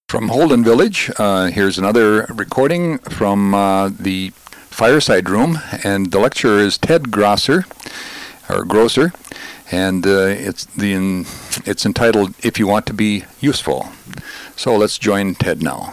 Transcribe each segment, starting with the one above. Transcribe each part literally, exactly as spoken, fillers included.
From Holden Village, uh, here's another recording from uh, the Fireside Room, and the lecturer is Ted Grosser, or Grosser, and uh, it's the in, it's entitled "If You Want to Be Useful." So let's join Ted now.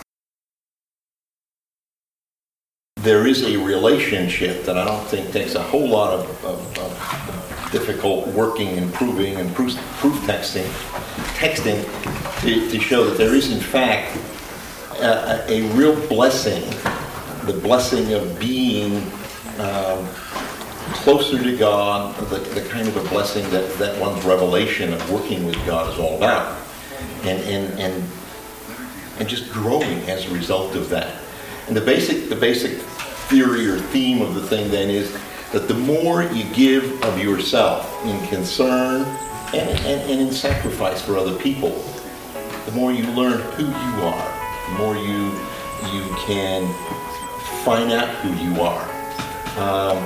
There is a relationship that I don't think takes a whole lot of, of, of difficult working and proving and proof, proof texting, texting to, to show that there is in fact a, a real blessing, the blessing of being um, closer to God, the, the kind of a blessing that, that one's revelation of working with God is all about, and and and and just growing as a result of that. And the basic the basic theory or theme of the thing then is that the more you give of yourself in concern and, and, and in sacrifice for other people, the more you learn who you are, the more you you can find out who you are. Um,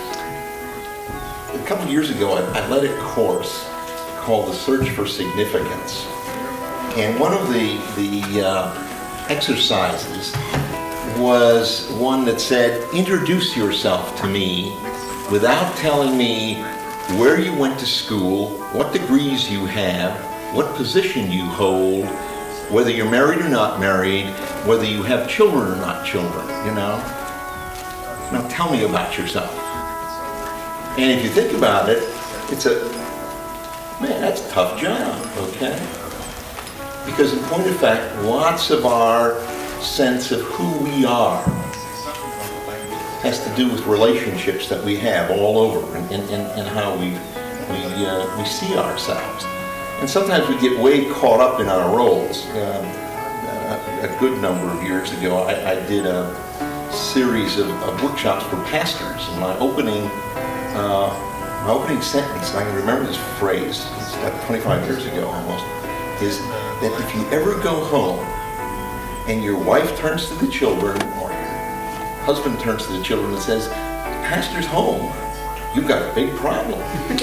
a couple of years ago, I, I led a course called The Search for Significance. And one of the, the uh, exercises was one that said, introduce yourself to me without telling me where you went to school, what degrees you have, what position you hold, whether you're married or not married, whether you have children or not children, you know. Now tell me about yourself. And if you think about it, it's a, man, that's a tough job, okay? Because in point of fact, lots of our sense of who we are has to do with relationships that we have all over and, and, and how we we uh, we see ourselves. And sometimes we get way caught up in our roles. Um, a, a good number of years ago, I, I did a series of, of workshops for pastors, and my opening uh, my opening sentence, and I can remember this phrase, it's like twenty-five years ago almost, is that if you ever go home and your wife turns to the children, or your husband turns to the children and says, "Pastor's home, you've got a big problem."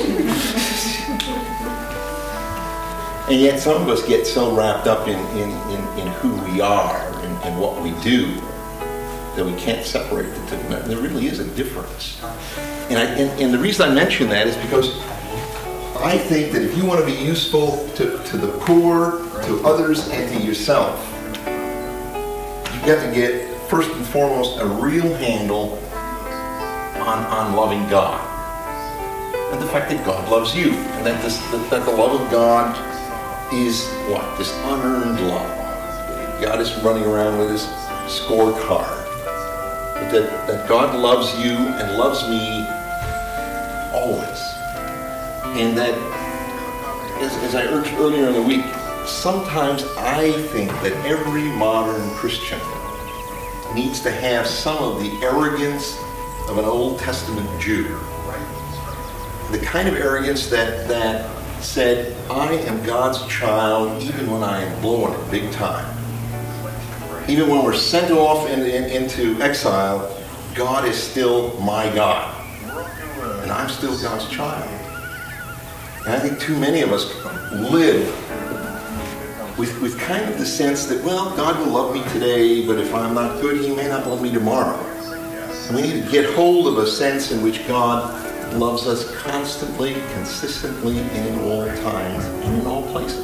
And yet some of us get so wrapped up in, in, in, in who we are and, and what we do that we can't separate the two. There really is a difference. And, I, and, and the reason I mention that is because I think that if you want to be useful to, to the poor, to others, and to yourself, you've got to get, first and foremost, a real handle on, on loving God. And the fact that God loves you. And that, this, that, that the love of God is what? This unearned love. God is running around with his scorecard. But that, that God loves you and loves me always. And that, as, as I urged earlier in the week, sometimes I think that every modern Christian needs to have some of the arrogance of an Old Testament Jew. The kind of arrogance that, that said, I am God's child even when I am blowing it big time. Even when we're sent off in, in, into exile, God is still my God. And I'm still God's child. And I think too many of us live with, with kind of the sense that, well, God will love me today, but if I'm not good, he may not love me tomorrow. And we need to get hold of a sense in which God loves us constantly, consistently, and in all times, and in all places.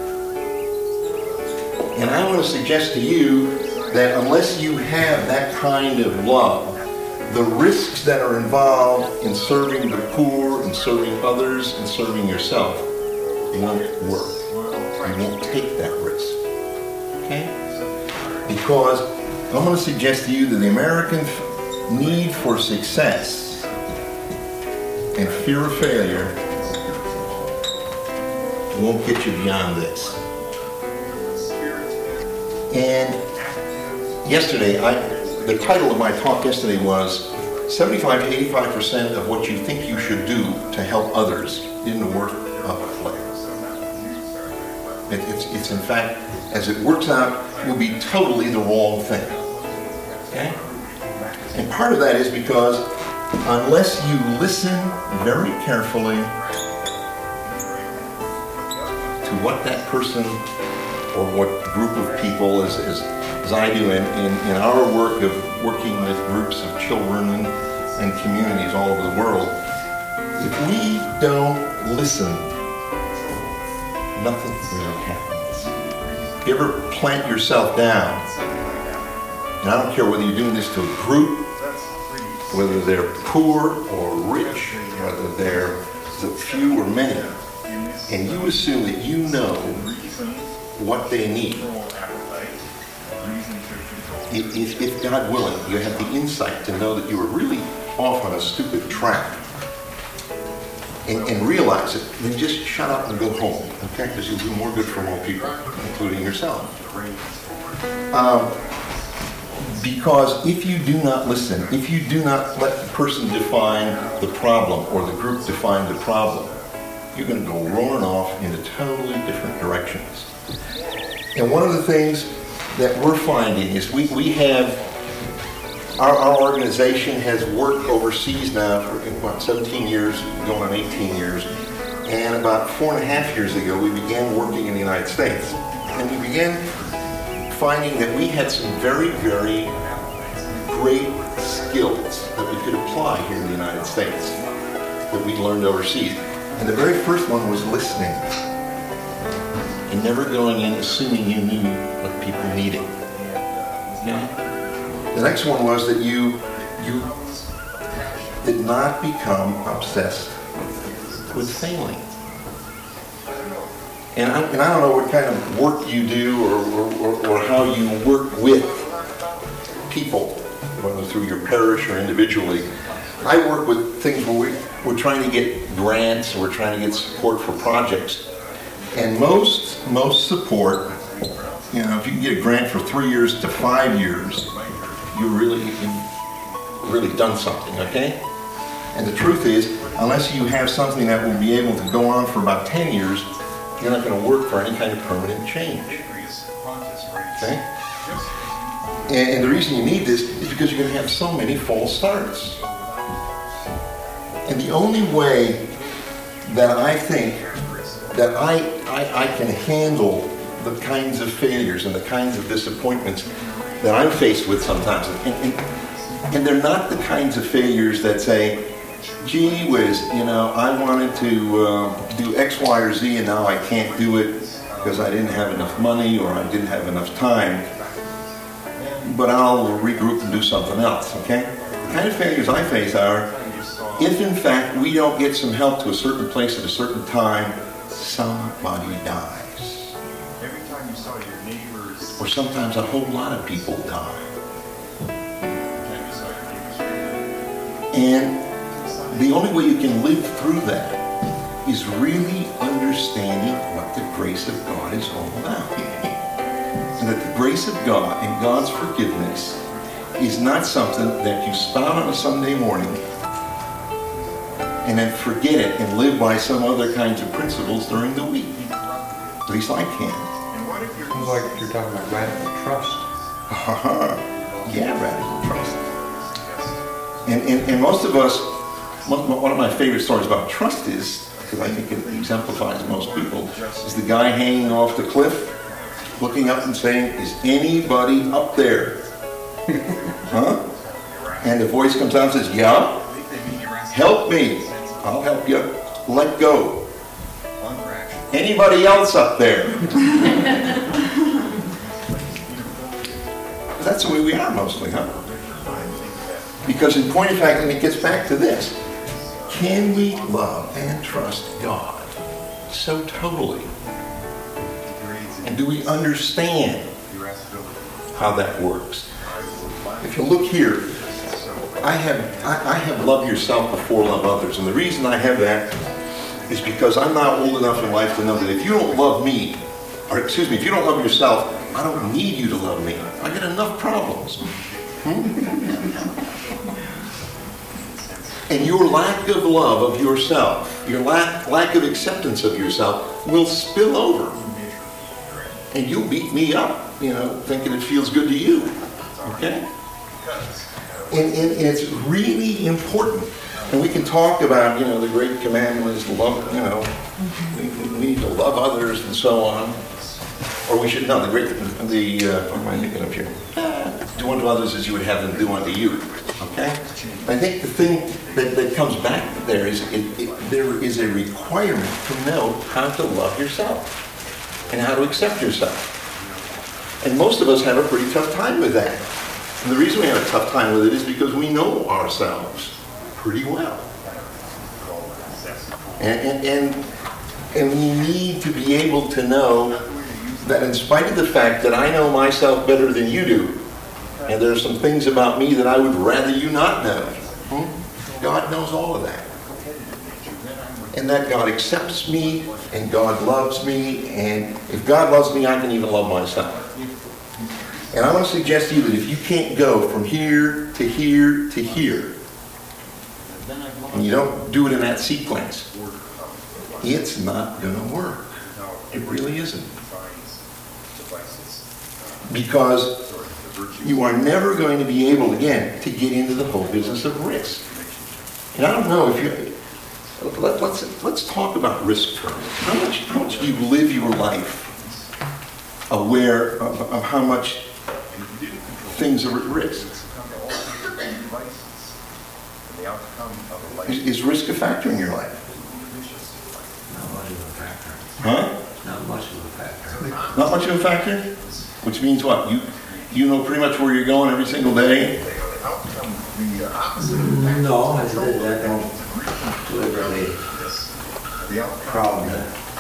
And I want to suggest to you that unless you have that kind of love, the risks that are involved in serving the poor, and serving others, and serving yourself won't work. You won't take that risk. Okay? Because I'm going to suggest to you that the American need for success and fear of failure won't get you beyond this. And yesterday, I, the title of my talk yesterday was seventy-five to eighty-five percent of what you think you should do to help others isn't worth a play. It, it's, it's in fact, as it works out, will be totally the wrong thing. Okay? And part of that is because unless you listen very carefully to what that person or what group of people, as, as, as I do in, in, in our work of working with groups of children and, and communities all over the world, if we don't listen, nothing really happens. You ever plant yourself down, and I don't care whether you're doing this to a group, whether they're poor or rich, whether they're few or many, and you assume that you know what they need. If, if, if God willing, you have the insight to know that you were really off on a stupid track, and, and realize it, then just shut up and go home, okay? Because you'll do more good for more people, including yourself. Um, because if you do not listen, if you do not let the person define the problem or the group define the problem, you're going to go rolling off into totally different directions. And one of the things that we're finding is we, we have, our, our organization has worked overseas now for about seventeen years, going on eighteen years. And about four and a half years ago, we began working in the United States. And we began finding that we had some very, very great skills that we could apply here in the United States that we learned overseas. And the very first one was listening. And never going in assuming you knew what people needed. Okay? The next one was that you you did not become obsessed with failing. And I, and I don't know what kind of work you do or, or, or how you work with people, whether through your parish or individually. I work with things where we, we're trying to get grants, we're trying to get support for projects. And most most support, you know, if you can get a grant for three years to five years, you really you've really done something, okay? And the truth is, unless you have something that will be able to go on for about ten years, you're not going to work for any kind of permanent change. Okay? And, and the reason you need this is because you're going to have so many false starts. And the only way that I think that I, I, I can handle the kinds of failures and the kinds of disappointments that I'm faced with sometimes, and, and, and they're not the kinds of failures that say, gee whiz, you know, I wanted to uh, do X, Y, or Z, and now I can't do it because I didn't have enough money or I didn't have enough time, but I'll regroup and do something else, okay? The kind of failures I face are, if in fact we don't get some help to a certain place at a certain time, somebody dies. Every time you saw your neighbors, or sometimes a whole lot of people die. And the only way you can live through that is really understanding what the grace of God is all about. And that the grace of God and God's forgiveness is not something that you spout on a Sunday morning and then forget it and live by some other kinds of principles during the week. At least I can. Sounds like you're talking about radical trust. Yeah, radical trust. And, and, and most of us, one of my favorite stories about trust is, because I think it exemplifies most people, is the guy hanging off the cliff, looking up and saying, is anybody up there? Huh? And the voice comes out and says, yeah, help me. I'll help you. Let go. Anybody else up there? That's the way we are mostly, huh? Because in point of fact, and it gets back to this, can we love and trust God so totally? And do we understand how that works? If you look here, I have I, I have love yourself before love others. And the reason I have that is because I'm not old enough in life to know that if you don't love me, or excuse me, if you don't love yourself, I don't need you to love me. I got enough problems. Hmm? And your lack of love of yourself, your lack, lack of acceptance of yourself will spill over. And you'll beat me up, you know, thinking it feels good to you. Okay? And, and, and it's really important. And we can talk about, you know, the great commandment is love, you know, we, we need to love others and so on. or we should, no, the great, the, uh, what am I thinking of here? Do unto others as you would have them do unto you, okay? I think the thing that, that comes back there is it, it, there is a requirement to know how to love yourself and how to accept yourself. And most of us have a pretty tough time with that. And the reason we have a tough time with it is because we know ourselves pretty well. And, and, and, and we need to be able to know that in spite of the fact that I know myself better than you do, and there are some things about me that I would rather you not know, hmm? God knows all of that. And that God accepts me, and God loves me, and if God loves me, I can even love myself. And I want to suggest to you that if you can't go from here to here to here, and you don't do it in that sequence, it's not going to work. It really isn't. Because you are never going to be able, again, to get into the whole business of risk. And I don't know if you... Let, let's, let's talk about risk first. How much, how much do you live your life aware of, of how much things are at risk? Is, is risk a factor in your life? Not much of a factor. Huh? Not much of a factor. Not much of a factor? Which means what? You you know pretty much where you're going every single day? No, I said that don't deliberately problem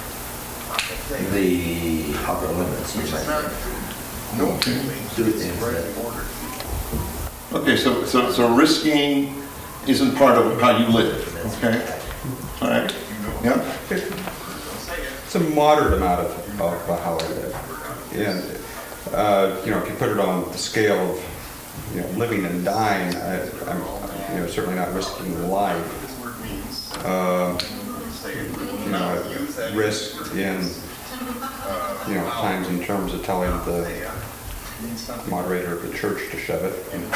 the upper limits. No. Do things that Okay, so, so, so risking isn't part of how you live, okay? All right? Yeah? It's a moderate amount of, of how I live. And, uh, you know, if you put it on the scale of, you know, living and dying, I, I'm, you know, certainly not risking life. Uh, you know, I risk in, you know, times in terms of telling the moderator of the church to shove it, and,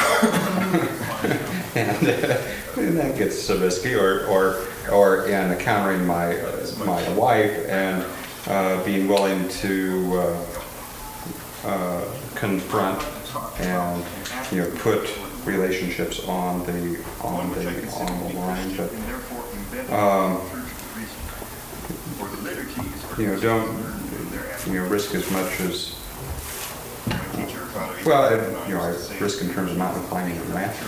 and, uh, and that gets so risky. Or, or, or in encountering my my wife and uh, being willing to uh, uh, confront and, you know, put relationships on the on the on the line. But um, you know, don't you know risk as much as. Well, I, you know, I risk in terms of mountain climbing and ranching.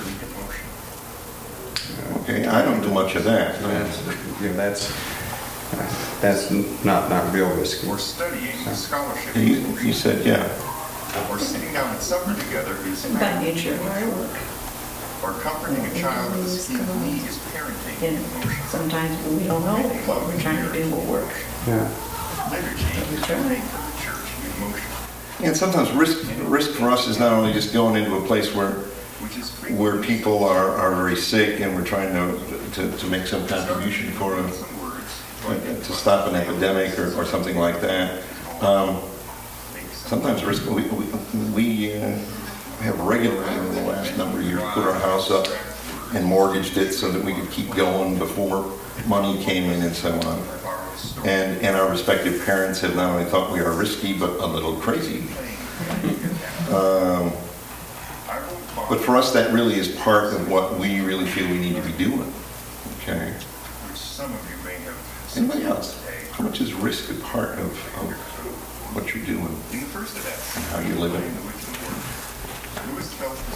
Okay, I don't do much of that. That's, you know, that's that's not not real risky. Or studying So. scholarship. You, you said, yeah. Or sitting down at supper together is By nature of our work. Or comforting a child with a scheme is parenting. You know, sometimes we don't know what we're trying to do will work. Yeah. Liturgy is the link of the church in motion, And sometimes risk risk for us is not only just going into a place where which is where people are, are very sick and we're trying to, to, to make some contribution for them, to stop an epidemic or, or something like that. Um, sometimes risk, we, we, we uh, have regularly over the last number of years put our house up and mortgaged it so that we could keep going before money came in and so on. And, and our respective parents have not only thought we are risky, but a little crazy. Um, but for us, that really is part of what we really feel we need to be doing. Okay. which some of you may have. Anybody else? How much is risk a part of, of what you're doing In the first of that, and how you're living? Lewis tells the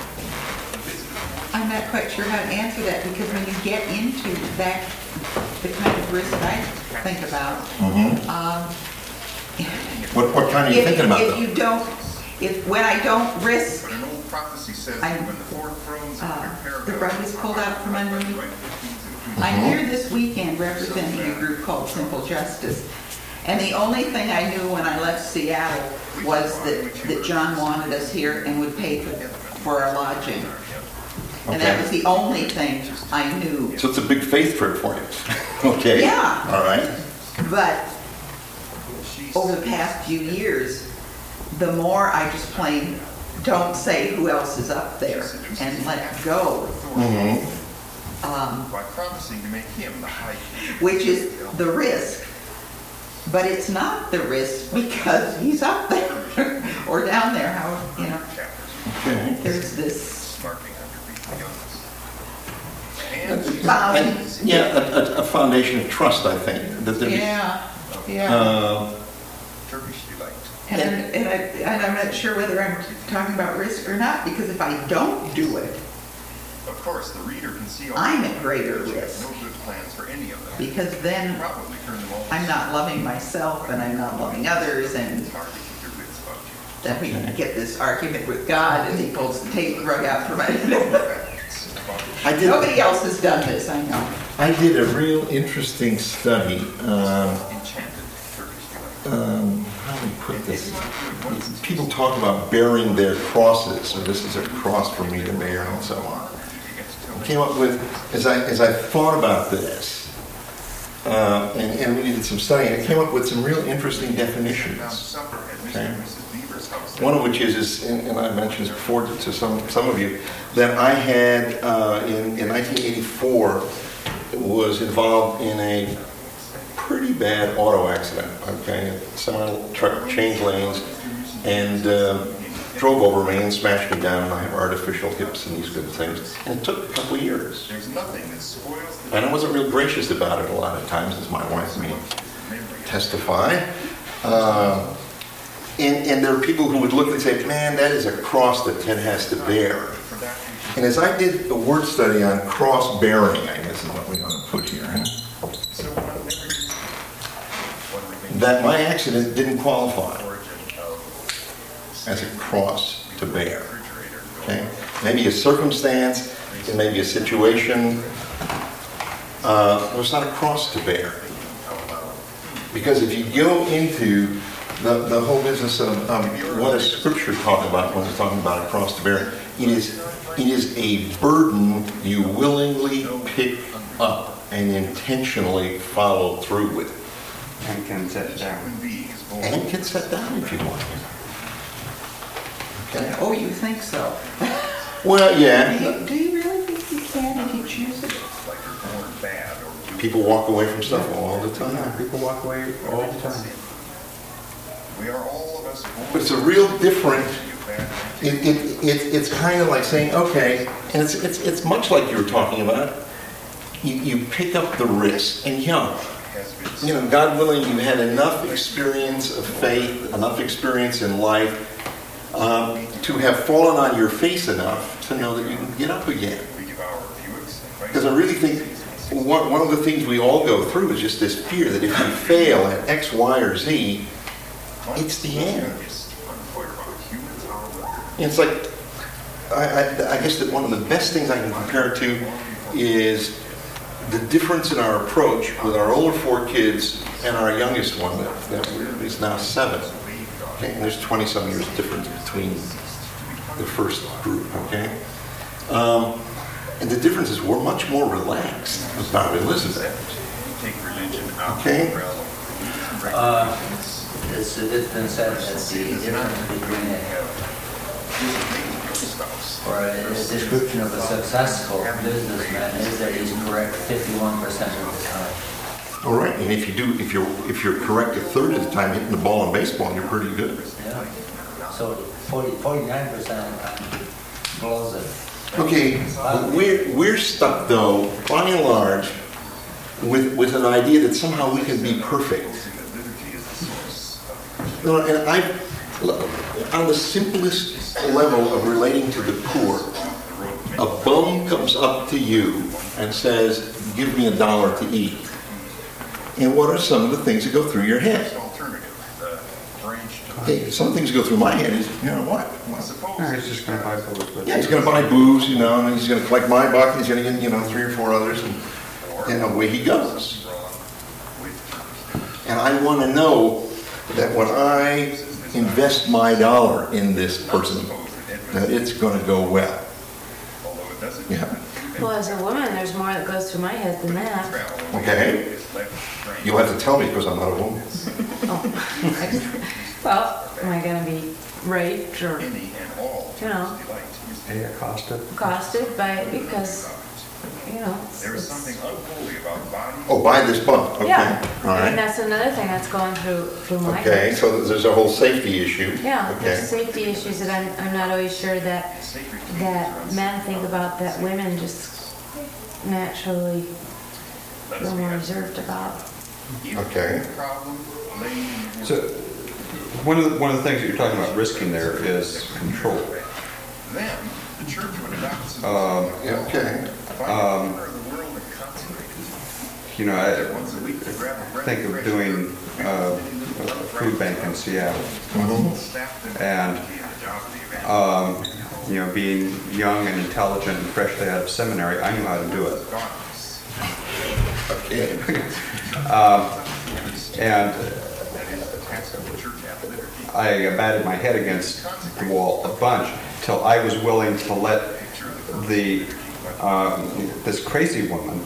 story. I'm not quite sure how to answer that, because when you get into that, the kind of risk I think about, Mm-hmm. um, What, what kind are you if, thinking about, if though? you don't, if, when I don't risk, But an old prophecy says I- that when the fourth thrones of uh, their the parallel- rug is pulled out from under me. Mm-hmm. I'm here this weekend representing a group called Simple Justice. And the only thing I knew when I left Seattle was that, that John wanted us here and would pay for, for our lodging. And that Okay. was the only thing I knew. So it's a big faith trip for you. Okay. Yeah. All right. But over the past few years, the more I just plain don't say who else is up there and let it go, Mm-hmm. um, By promising to make him the high king. which is the risk. but it's not the risk because he's up there or down there, how, you know, Okay. there's this And, bound, yeah, a, a- a foundation of trust, I think. That there be- yeah, yeah. Uh, And, and, I, and I'm not sure whether I'm talking about risk or not, because if I don't do it, Of course, the reader can see all I'm the at greater but you have risk. No good plans for any of them. because then Probably turn them all. I'm not loving myself and I'm not loving others, and It's hard to keep your wits about you. then we get this argument with God and he pulls the tape rug out from my I did. Nobody else has done this, I know. I did a real interesting study. Um, Enchanted Turkish delight. um, how do we put this? People talk about bearing their crosses, so this is a cross for me to bear, and so on. I came up with, as I as I thought about this, uh, and, and we did some studying, I came up with some real interesting Found definitions. supper at Mister Okay. and Missus Beaver's house. One of which is, is and, and I mentioned this before to some some of you, that I had uh, in in nineteen eighty-four was involved in a pretty bad auto accident. Okay, semi truck changed lanes and uh, drove over me and smashed me down. I have artificial hips and these good things, and it took a couple of years. There's nothing that spoils the And I wasn't real gracious about it a lot of times, as my wife may memory. testify. Um, and, and there are people who would look and say, man, that is a cross that Ted has to bear. For that reason, And as I did a word study on cross-bearing, I guess is what we want to put here, huh? so one never uses one remains that my accident didn't qualify the origin of as a cross to bear. refrigerator. Okay? Maybe a circumstance, it may be a situation, uh, it was not a cross to bear. Because if you go into the, the whole business of um, what does Scripture talk about when it's talking about a cross to bear, it is, it is a burden you willingly pick up and intentionally follow through with. And can set down. Human being is born. And can set down if you want. Okay? Oh, you think so? Well, Do yeah. you, do you really think you can if you choose it? Like you're born bad or People walk away from stuff all the time. Yeah, people walk away all the time. we are all of us born But it's a real different, bad. it, it, it, it's kind of like saying, okay, and it's, it's, it's much like you were talking about. You, you pick up the risk, and yeah, Has been you know, God willing, you had enough experience of faith, enough experience in life, um, to have fallen on your face enough to know that you can get up again. we devour Buicks and Because I really think one, one of the things we all go through is just this fear that if you fail at X, Y, or Z, it's the end. And it's like, I, I, I guess that one of the best things I can compare it to is the difference in our approach with our older four kids and our youngest one that, that is now seven. Okay, and there's twenty-some years difference between the first group, okay? Um, and the difference is we're much more relaxed about Elizabeth, Take religion out Okay. of the realm of Uh, it's, it's been said that the difference between a, or a description of a successful businessman is that he's correct fifty-one percent of the time. all right? And if you do, if you're if you're correct a third of the time hitting the ball in baseball, you're pretty good. Yeah. So forty, forty-nine percent of the time blows it. Okay, but we're, we're stuck though, by and large, with, with an idea that somehow we can be perfect. No, and I, on the simplest level of relating to the poor, a bum comes up to you and says, give me a dollar to eat. And what are some of the things that go through your head? alternative, the branched. Okay, some things that go through my head is, you know what? Suppose No, he's just gonna buy booze, but. Yeah, he's going to buy booze, you know, and he's going to collect my buck, and he's going to get, you know, three or four others, and, and away he goes. And I want to know that when I invest my dollar in this person, that it's going to go well. although it doesn't. Yeah. Well, as a woman, there's more that goes through my head than that. Okay? You'll have to tell me because I'm not a woman. Well, am I gonna be raped or, Any and all you know, delight. Hey, accosted. accosted by it because you know. There is something unholy about bodies. Oh, buy this bunk, okay. Yeah, All I mean, right. that's another thing that's going through, through my head. Okay, so there's a whole safety issue. Yeah, there's Okay. safety issues that I'm, I'm not always sure that, that men think about, that women just naturally feel more reserved about. Okay. So, one of the, one of the things that you're talking about risking there is control. Then, the church would adopt some Um, Yeah, okay. Um, You know, I think of doing uh, a food bank in Seattle. And, um, you know, being young and intelligent and freshly out of seminary, I knew how to do it. Okay. Um, and I batted my head against the wall a bunch till I was willing to let the um, this crazy woman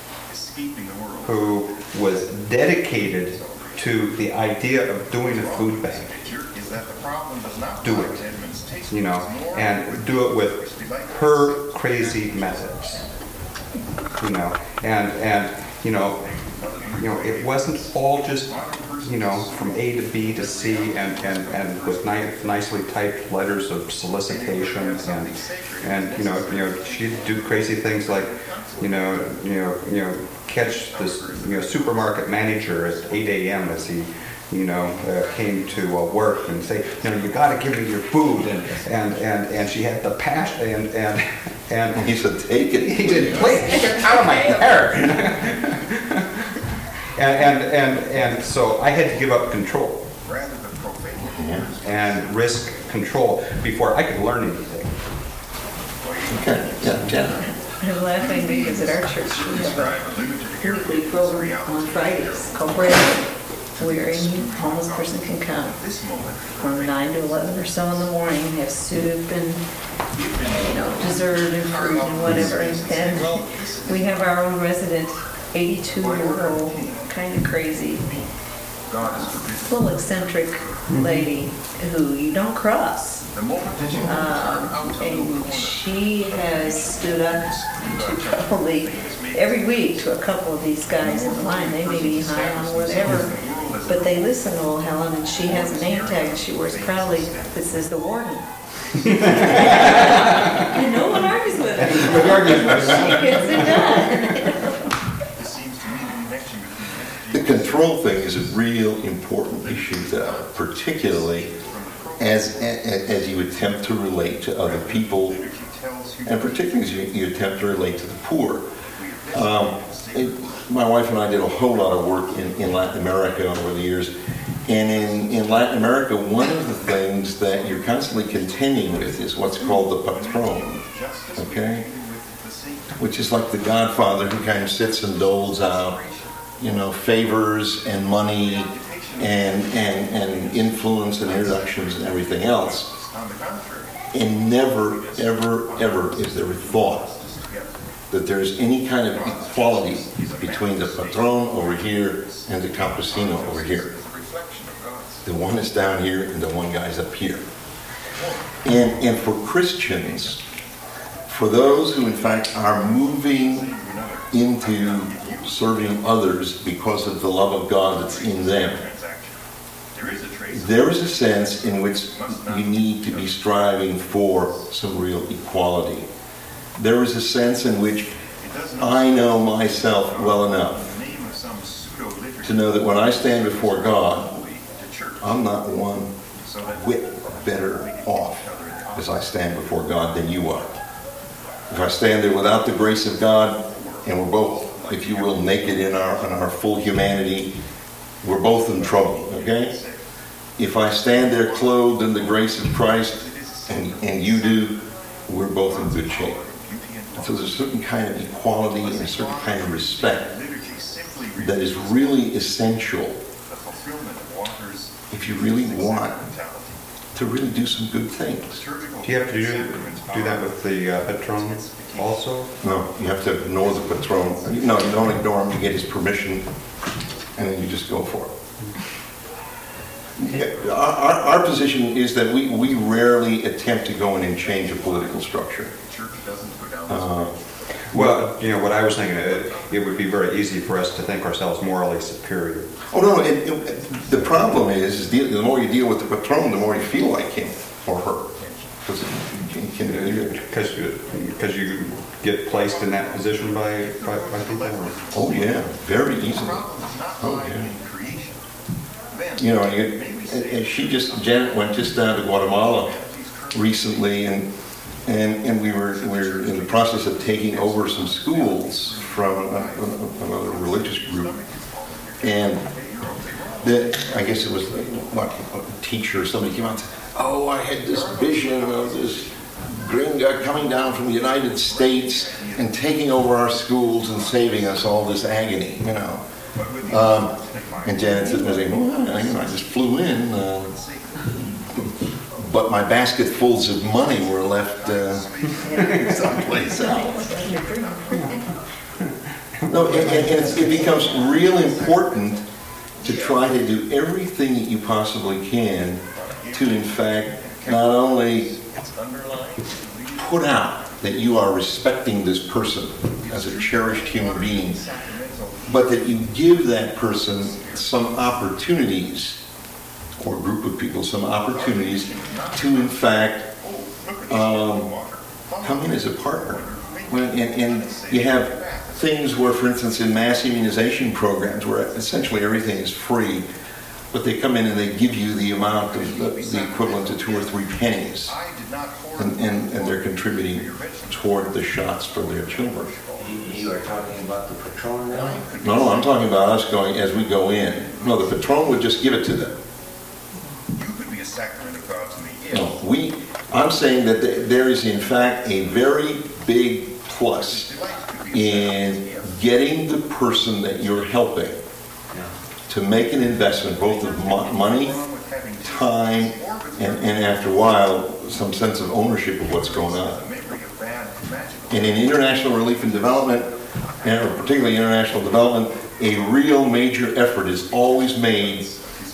who was dedicated to the idea of doing a food bank do it, you know, and do it with her crazy methods, you know, and and you know, you know, it wasn't all just, you know, from A to B to C and, and, and with ni- nicely typed letters of solicitation and, and, you know, you know, she'd do crazy things like, you know, you know, you know, catch this, you know, supermarket manager at eight a m as he, you know, uh, came to uh, work and say, you know, you got to give me your food, and and and and she had the passion, and and and He said, take it. he said, please take it out of my hair. and, and and and so I had to give up control and risk control before I could learn anything. Okay, yeah, Jenna. I'm laughing because at our church, we have a weekly program on Fridays called Bread, where any homeless person can come from nine to eleven or so in the morning, have soup and, you know, dessert and fruit and whatever. And then we have our own resident, eighty-two-year-old, kind of crazy, little eccentric lady who you don't cross. Um, and she has stood up to probably every week to a couple of these guys in the line. They may be high on whatever, but they listen to old Helen, and she has a name tag and she wears proudly that says the warden. And no one argues with her. She gets it done. The control thing is a real important issue, though, particularly as, as as you attempt to relate to other people, and particularly as you, you attempt to relate to the poor. Um, it, my wife and I did a whole lot of work in, in Latin America over the years, and in, in Latin America, one of the things that you're constantly contending with is what's called the patron, okay? Which is like the godfather who kind of sits and doles out, you know, favors and money and, and, and influence and introductions and everything else. And never, ever, ever is there a thought that there's any kind of equality between the patron over here and the campesino over here. The one is down here and the one guy's up here. And, and for Christians, for those who in fact are moving into serving others because of the love of God that's in them, there is a sense in which you need to be striving for some real equality. There is a sense in which I know myself well enough to know that when I stand before God, I'm not one whit better off as I stand before God than you are. If I stand there without the grace of God, and we're both, if you will, naked in our in our full humanity, we're both in trouble, okay? If I stand there clothed in the grace of Christ, and, and you do, we're both in good shape. So there's a certain kind of equality and a certain kind of respect that is really essential if you really want to really do some good things. Do you have to do, do that with the uh, patron also? No, you have to ignore the patron. No, you don't ignore him, you get his permission, and then you just go for it. Yeah, our, our position is that we, we rarely attempt to go in and change a political structure. Uh, Well, you know, what I was thinking, it, it would be very easy for us to think ourselves morally superior. Oh, no, it, it, the problem is, is the, the more you deal with the patron, the more you feel like him or her. Because you can, Because you, because you get placed in that position by, by, by people. Or? oh, yeah, very easily. Oh, yeah. You know, you, and, and she just, Janet went just down to Guatemala recently, and and and we were we were in the process of taking over some schools from a, a, another religious group, and the, I guess it was what, a teacher or somebody came out and said, "Oh, I had this vision of this green guy coming down from the United States and taking over our schools and saving us all this agony," you know. Um, and Janet said, well, I, you know, I just flew in, uh, but my basketfuls of money were left uh, someplace else. No, and, and it's, it becomes real important to try to do everything that you possibly can to, in fact, not only put out that you are respecting this person as a cherished human being, but that you give that person some opportunities, or a group of people some opportunities, to in fact um, come in as a partner. And, and you have things where, for instance, in mass immunization programs, where essentially everything is free, but they come in and they give you the amount of the, the equivalent to two or three pennies, and, and, and they're contributing toward the shots for their children. You are talking about the patron now? No, no, I'm talking about us going as we go in. No, the patron would just give it to them. You could be a sacrament of God to me. No, we. I'm saying that th- there is in fact a very big plus in getting the person that you're helping to make an investment, both of mo- money, time, and, and after a while, some sense of ownership of what's going on. And in international relief and development, and particularly international development, a real major effort is always made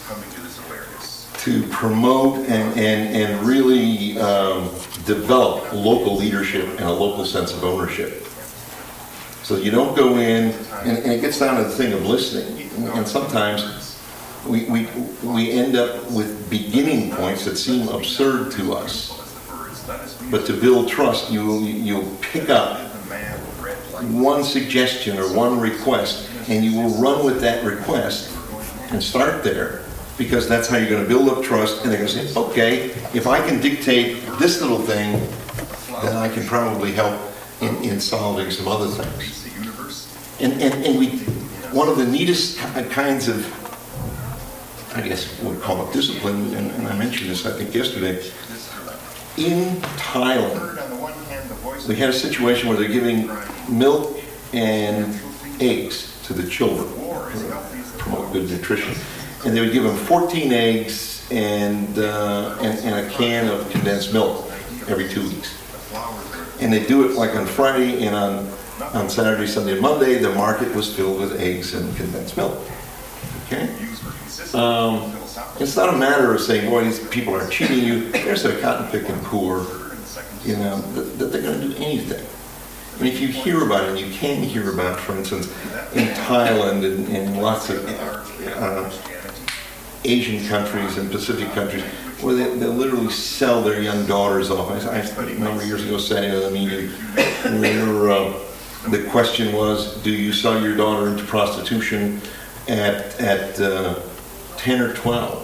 to promote and, and, and really um, develop local leadership and a local sense of ownership. So you don't go in, and, and it gets down to the thing of listening. And sometimes we, we, we end up with beginning points that seem absurd to us. But to build trust, you, you'll pick up one suggestion or one request, and you will run with that request and start there, because that's how you're going to build up trust, and they're going to say, okay, if I can dictate this little thing, then I can probably help in, in solving some other things. And, and, and we, one of the neatest kinds of, I guess we'll call it discipline, and, and I mentioned this I think yesterday, in Thailand, we had a situation where they're giving milk and eggs to the children to promote good nutrition. And they would give them fourteen eggs and, uh, and, and a can of condensed milk every two weeks. And they do it like on Friday, and on, on Saturday, Sunday, and Monday, the market was filled with eggs and condensed milk. Okay? Um, it's not a matter of saying, boy, these people are cheating you. There's a cotton picking poor, you know, that, that they're going to do anything. I mean, if you hear about it, and you can hear about, for instance, in Thailand and, and lots of uh, Asian countries and Pacific countries, where they, they literally sell their young daughters off. I, I remember years ago sitting at a meeting where uh, the question was, do you sell your daughter into prostitution at, at uh, ten or twelve?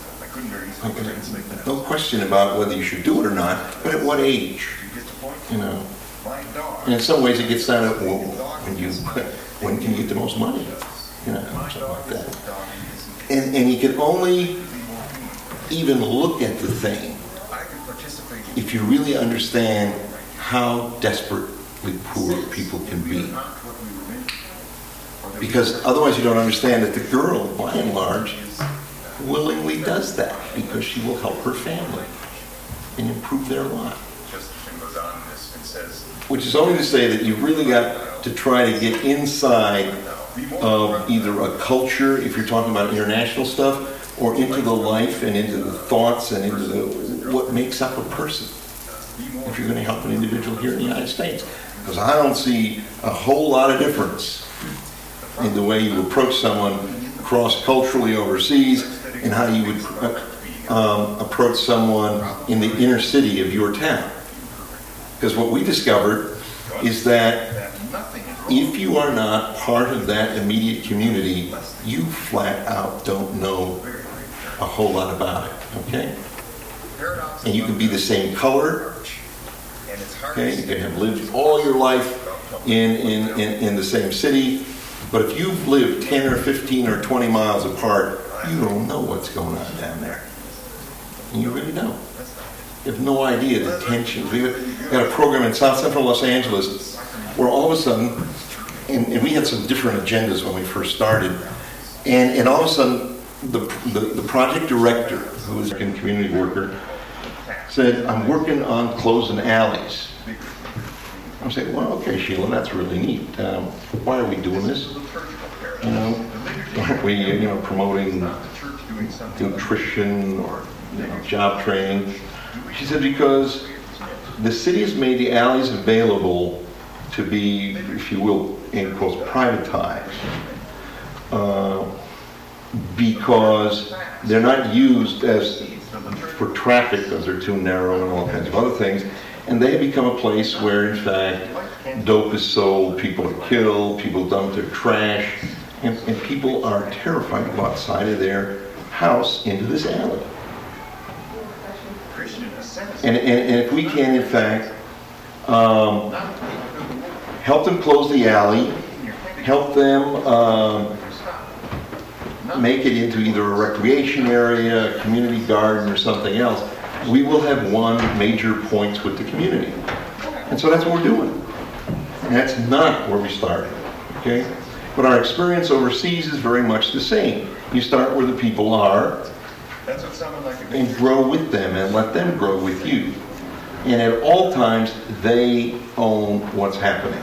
No question about whether you should do it or not, but at what age? You know. And in some ways it gets down to, well, when, you, when can you get the most money? You know, something like that. And, and you can only even look at the thing if you really understand how desperately poor people can be. Because otherwise you don't understand that the girl, by and large, willingly does that because she will help her family and improve their lot. Which is only to say that you've really got to try to get inside of either a culture, if you're talking about international stuff, or into the life and into the thoughts and into the, what makes up a person, if you're going to help an individual here in the United States. Because I don't see a whole lot of difference in the way you approach someone cross-culturally overseas and how you would uh, um, approach someone in the inner city of your town. Because what we discovered is that if you are not part of that immediate community, you flat out don't know a whole lot about it, okay? And you can be the same color, okay? You can have lived all your life in, in, in, in the same city, but if you've lived ten or fifteen or twenty miles apart, you don't know what's going on down there. And you really don't. You have no idea the tensions. We had a program in South Central Los Angeles where all of a sudden, and, and we had some different agendas when we first started, and, and all of a sudden, the, the, the project director, who was a community worker, said, I'm working on closing alleys. I said, well, okay, Sheila, that's really neat. Um, why are we doing this? You know, aren't we, you know, promoting nutrition or, you know, job training? She said, because the city has made the alleys available to be, if you will, in quotes, privatized. Uh, because they're not used as for traffic because they're too narrow and all kinds of other things. And they become a place where, in fact, dope is sold, people are killed, people dump their trash, and, and people are terrified to go outside of their house into this alley. And, and, and if we can, in fact, um, help them close the alley, help them um, make it into either a recreation area, a community garden, or something else, we will have won major points with the community. And so that's what we're doing. And that's not where we started, okay? But our experience overseas is very much the same. You start where the people are and grow with them and let them grow with you. And at all times, they own what's happening.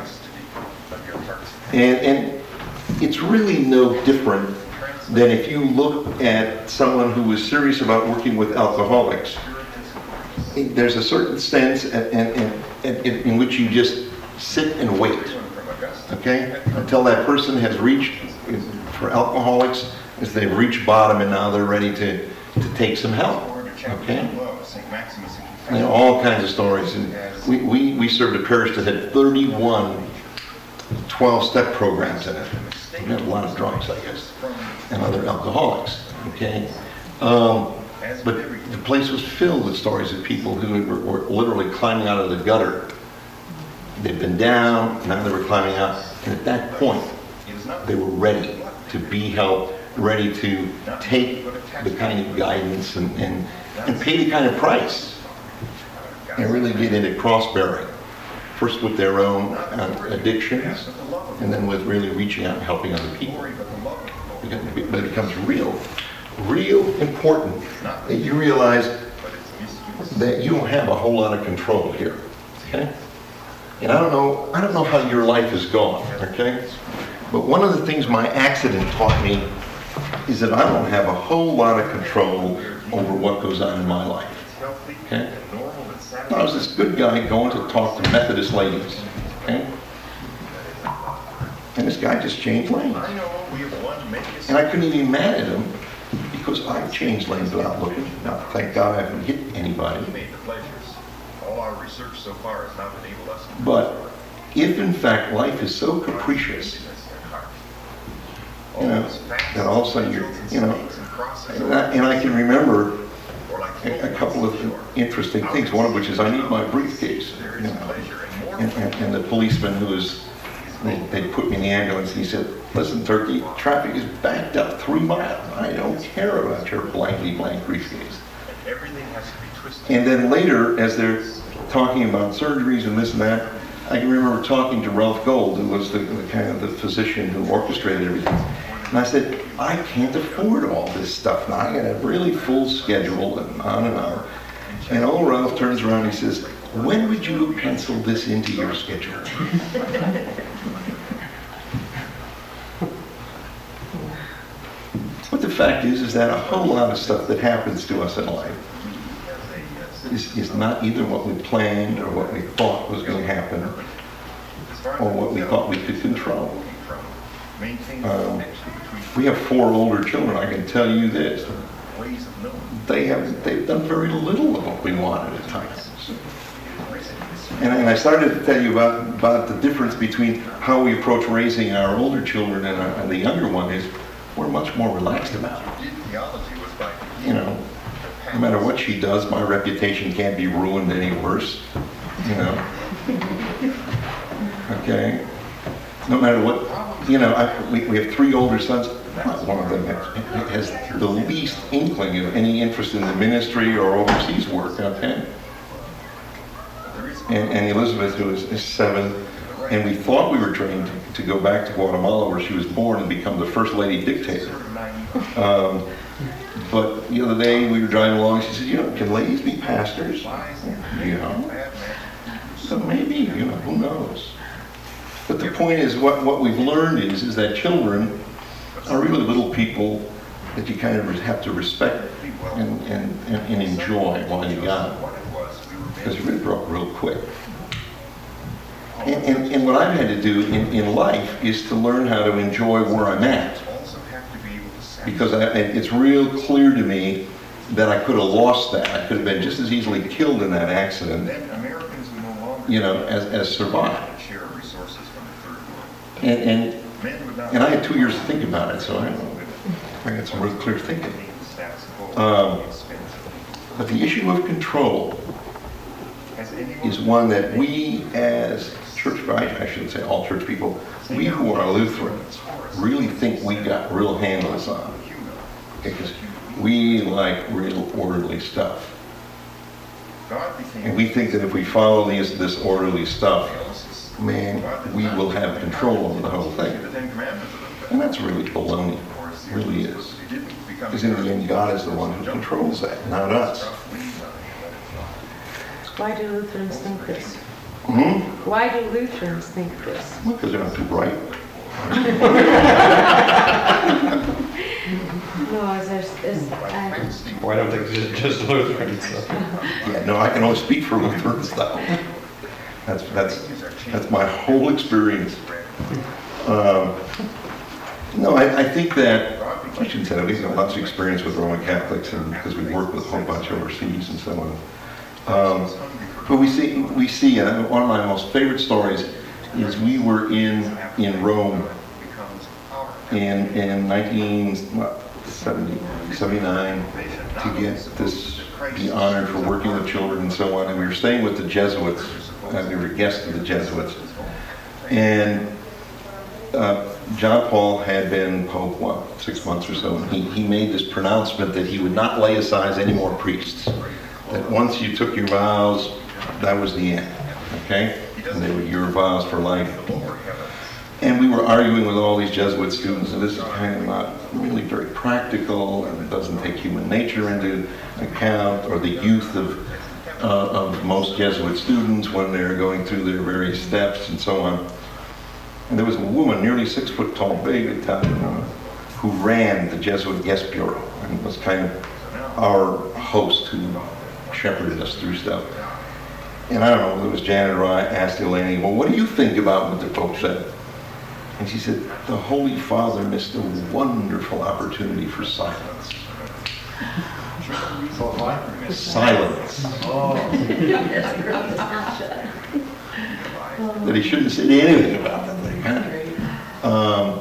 And, and it's really no different than if you look at someone who is serious about working with alcoholics. There's a certain sense and, and, and, in, in which you just sit and wait, okay, until that person has reached, for alcoholics, as they've reached bottom and now they're ready to, to take some help, okay? And there are all kinds of stories. And we, we, we served a parish that had thirty-one twelve-step programs in it. We had a lot of drunks, I guess, and other alcoholics, okay? Um, but the place was filled with stories of people who were, were literally climbing out of the gutter. They'd been down, now they were climbing out, and at that point, they were ready to be helped, ready to take the kind of guidance and, and, and pay the kind of price, and really get into cross-bearing. First with their own uh, addictions, and then with really reaching out and helping other people. But it becomes real, real important that you realize that you don't have a whole lot of control here, okay? And I don't know, I don't know how your life is gone, okay? But one of the things my accident taught me is that I don't have a whole lot of control over what goes on in my life, okay? I was this good guy going to talk to Methodist ladies, okay? And this guy just changed lanes. And I couldn't even be mad at him because I changed lanes without looking. Now, thank God I haven't hit anybody. But if in fact life is so capricious, you know, that all of a sudden you're, you know, and I, and I can remember a, a couple of interesting things, one of which is I need my briefcase, you know, and, and, and the policeman who was, they, they put me in the ambulance and he said, listen, Turkey, traffic is backed up three miles. I don't care about your blankety blank briefcase. And then later, as they're talking about surgeries and this and that, I can remember talking to Ralph Gold, who was the, the kind of the physician who orchestrated everything. And I said, I can't afford all this stuff now. I got a really full schedule and on and on. And old Ralph turns around and he says, when would you pencil this into your schedule? But the fact is, is that a whole lot of stuff that happens to us in life is, is not either what we planned or what we thought was going to happen. or what we thought we could control. Um, we have four older children. I can tell you this: they have they've done very little of what we wanted at times. And, and I started to tell you about about the difference between how we approach raising our older children and, our, and the younger one is we're much more relaxed about it. You know, no matter what she does, my reputation can't be ruined any worse. You know. Okay. No matter what, you know, I, we, we have three older sons. Not one of them has, has the least inkling of any interest in the ministry or overseas work. Okay. And, and Elizabeth, who is, is seven, and we thought we were trained to, to go back to Guatemala, where she was born, and become the first lady dictator. Um, but the other day we were driving along. She said, "You know, can ladies be pastors?" You know. So maybe, you know, who knows? But the point is, what, what we've learned is, is that children are really little people that you kind of have to respect and, and, and, and enjoy while you got them. Because you really grow up real quick. And, and, and what I've had to do in, in life is to learn how to enjoy where I'm at. Because I, it's real clear to me that I could have lost that. I could have been just as easily killed in that accident, you know, as, as survived. And, and and I had two years to think about it, so I, I got some real clear thinking. Um, but the issue of control is one that we as church, I, I shouldn't say all church people, we who are Lutheran really think we got real handles on. Because we like real orderly stuff. And we think that if we follow these, this orderly stuff, man, we will have control over the whole thing. And that's really baloney. It really is. Because in the end, God is the one who controls that, not us. Why do Lutherans think this? Hmm? Why do Lutherans think this? Well, because they're not too bright. No, is there, is, I, Well, I don't think it's just Lutherans. So. Yeah, no, I can only speak for Lutherans, though. That's that's that's my whole experience. Um, no, I, I think that I shouldn't say that we've got lots of experience with Roman Catholics, and because we work with a whole bunch overseas and so on. Um, but we see we see uh, one of my most favorite stories is we were in in Rome in in nineteen seventy, seventy-nine to get this be honored for working with children and so on, and we were staying with the Jesuits. Uh, we were guests of the Jesuits, and uh, John Paul had been Pope, what, six months or so, and he, he made this pronouncement that he would not lay aside any more priests. That once you took your vows, that was the end, okay? And they were your vows for life. And we were arguing with all these Jesuit students, and this is kind of not really very practical, and it doesn't take human nature into account, or the youth of Uh, of most Jesuit students when they're going through their various steps and so on. And there was a woman, nearly six foot tall, big Italian woman, who ran the Jesuit Guest Bureau and was kind of our host who shepherded us through stuff. And I don't know, whether it was Janet or I asked Elaine, well, what do you think about what the Pope said? And she said, the Holy Father missed a wonderful opportunity for silence. Silence. oh. That he shouldn't say anything about that thing. Huh? Um,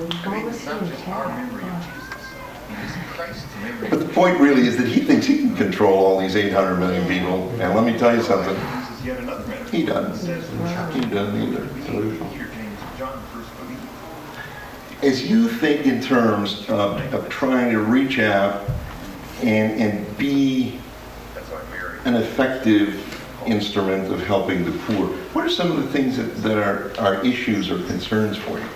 but the point really is that he thinks he can control all these eight hundred million people. And let me tell you something. He doesn't. He doesn't either. As you think in terms of, of trying to reach out and, and be an effective instrument of helping the poor, what are some of the things that, that are, are issues or concerns for you?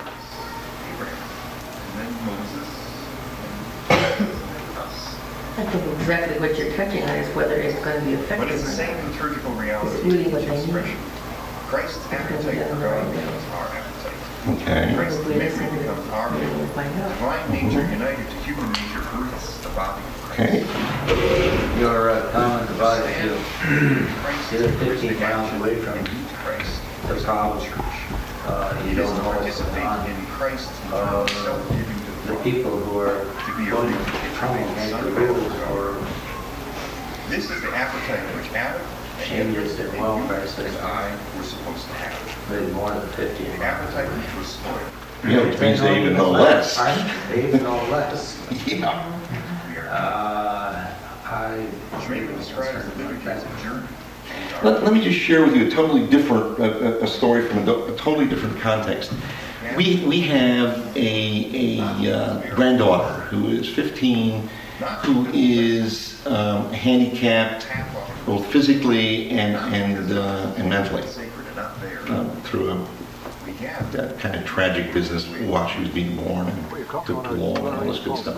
I think exactly what you're touching on is whether it's going to be effective. But it's the same liturgical reality. It's really what they need. Christ's appetite for God becomes our appetite. Okay. Christ's memory becomes our memory. Divine nature united to human nature births the body of Christ. Okay. Your uh, comment about if you live fifteen miles away from the problem, uh, you don't know what's going on. Uh, the people who are going to try and make the rules or This is the appetite which Adam changes in welfare system, I were supposed to have. with more than fifteen The miles. appetite which was spoiled. Yeah, which means they even know less. Pardon? They even know less. Yeah. Uh, I Schrader describes the living as a journey. Let, let me just share with you a totally different, a, a story from a, do- a totally different context. We, we have a, a uh, granddaughter who is fifteen, who is um, handicapped both physically and, and, uh, and mentally Sacred and not there. um, through a, We have that kind of tragic business while she was being born and took too long and all this good stuff.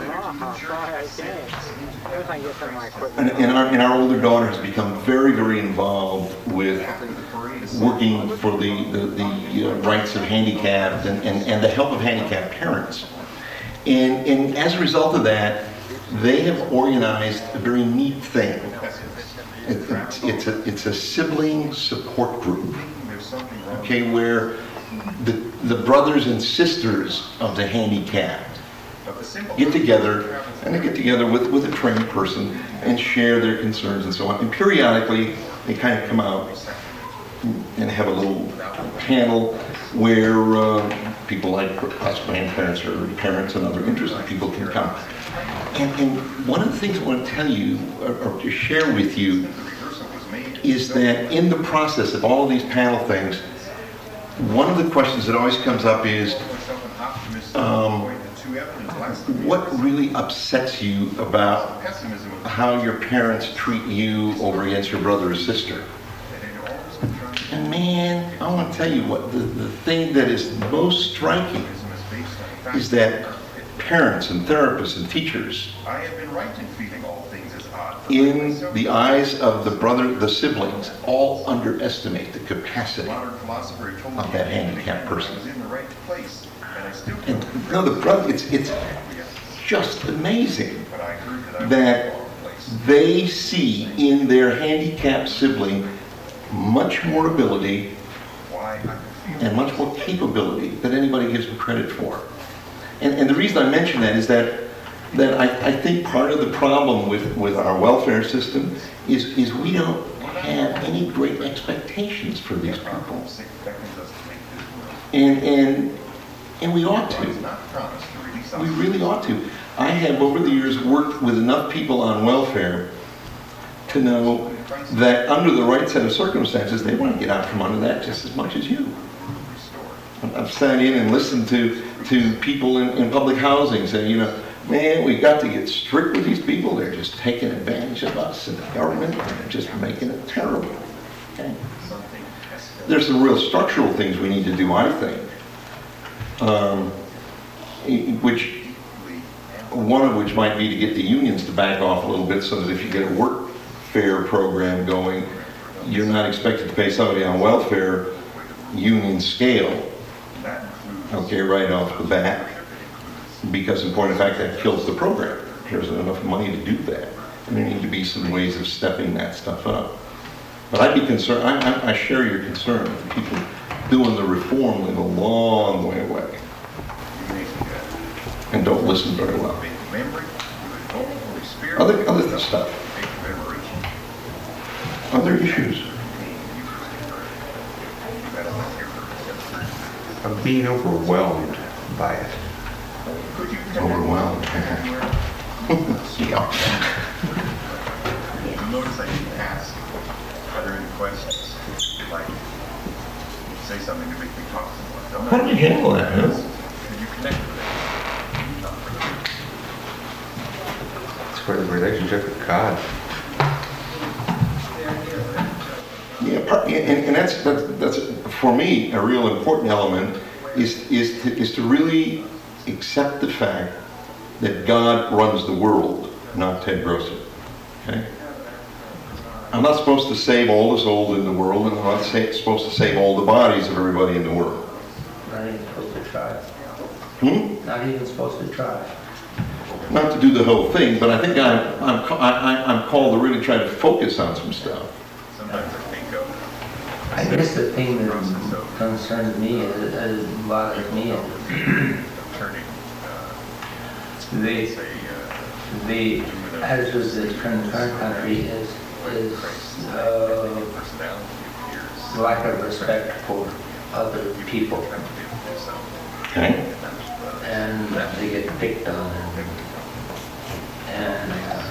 And, and, our, and our older daughter has become very, very involved with working for the, the, the uh, rights of handicapped and, and, and the help of handicapped parents. And, and as a result of that, they have organized a very neat thing. It, it's, it's, a, it's a sibling support group, okay, where the, the brothers and sisters of the handicapped get together, and they get together with, with a trained person and share their concerns and so on. And periodically, they kind of come out and have a little panel where uh, people like past grandparents or parents and other interested people can come. And, and one of the things I want to tell you, or, or to share with you, is that in the process of all of these panel things, one of the questions that always comes up is, um, what really upsets you about how your parents treat you over against your brother or sister? And man, I want to tell you what, the, the thing that is most striking is that parents and therapists and teachers, I have been right in feeling all things as odd. in the eyes of the brother, the siblings, all underestimate the capacity Modern philosopher told me of that handicapped person. I was in the right place, and I still And couldn't no, the brother, it's it's just amazing but I heard that I was in that the wrong place. they see in their handicapped sibling much more ability Why I could feel and much more capability than anybody gives them credit for. And, and the reason I mention that is that that I, I think part of the problem with, with our welfare system is, is we don't have any great expectations for these people. sick beckons us to make this world. And, and, and we ought God has to. not promised to release us. We really ought to. I have over the years worked with enough people on welfare to know that under the right set of circumstances, they want to get out from under that just as much as you. I've sat in and listened to, to people in, in public housing say, you know, man, we've got to get strict with these people. They're just taking advantage of us and the government, and they're just making it terrible. Okay? There's some real structural things we need to do, I think, um, which one of which might be to get the unions to back off a little bit so that if you get a work fair program going, you're not expected to pay somebody on welfare union scale, okay, right off the bat, because in point of fact that kills the program. There isn't enough money to do that. And there need to be some ways of stepping that stuff up. But I'd be concerned, I, I, I share your concern that people doing the reform live a long way away and don't listen very well. Other, other stuff. Other issues. I'm being overwhelmed by it. Overwhelmed. Yeah. You'll notice I didn't ask, are there any questions? Like, say something to make me talk some more. How do you handle that, huh? Can you connect with it? It's quite a relationship with God. Yeah, part, and, and that's, that's that's for me a real important element is is to, is to really accept the fact that God runs the world, not Ted Grosser. Okay, I'm not supposed to save all the souls in the world, and I'm not sa- supposed to save all the bodies of everybody in the world. Not even supposed to try. Hmm? Not even supposed to try. not to do the whole thing, but I think I'm, I'm, ca- I, I- I'm called to really try to focus on some stuff. Sometimes I think of I guess the thing that concerns me, is- uh, bothers me, is turning, uh, the, say, uh, the attitude that's current current country is, is, uh, personality appears. lack of respect for other people, Okay? and they get picked on, and, and, uh,